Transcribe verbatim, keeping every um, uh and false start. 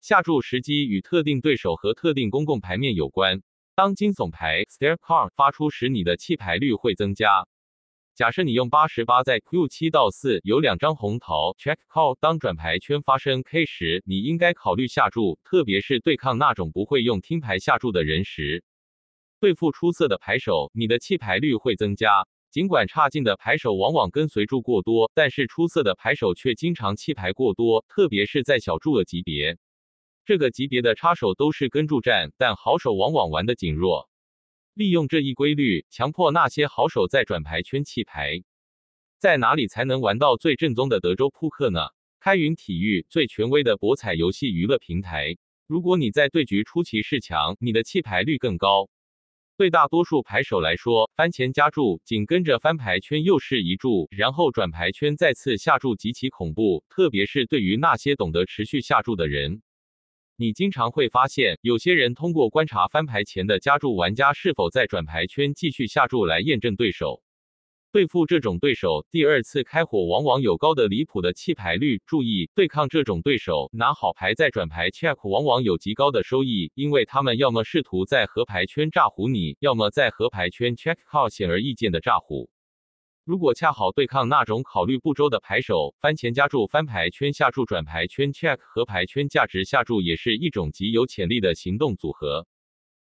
下注时机与特定对手和特定公共牌面有关。当惊悚牌 Stare Card 发出时，你的弃牌率会增加。假设你用八十八在 Q 七到四有两张红桃 Check Call， 当转牌圈发生 K 时，你应该考虑下注，特别是对抗那种不会用听牌下注的人时。对付出色的牌手，你的弃牌率会增加。尽管差劲的牌手往往跟随注过多，但是出色的牌手却经常弃牌过多，特别是在小注额级别。这个级别的差手都是跟注战，但好手往往玩得紧弱。利用这一规律，强迫那些好手在转牌圈弃牌。在哪里才能玩到最正宗的德州扑克呢？开云体育，最权威的博彩游戏娱乐平台。如果你在对局出奇势强，你的弃牌率更高。对大多数牌手来说，翻前加注，紧跟着翻牌圈又是一注，然后转牌圈再次下注极其恐怖，特别是对于那些懂得持续下注的人。你经常会发现，有些人通过观察翻牌前的加注玩家是否在转牌圈继续下注来验证对手。对付这种对手，第二次开火往往有高的离谱的弃牌率。注意，对抗这种对手，拿好牌在转牌 check 往往有极高的收益，因为他们要么试图在合牌圈炸胡你，要么在合牌圈 check call 显而易见的炸胡。如果恰好对抗那种考虑不周的牌手，翻前加注、翻牌圈下注、转牌圈 check 合牌圈价值下注也是一种极有潜力的行动组合。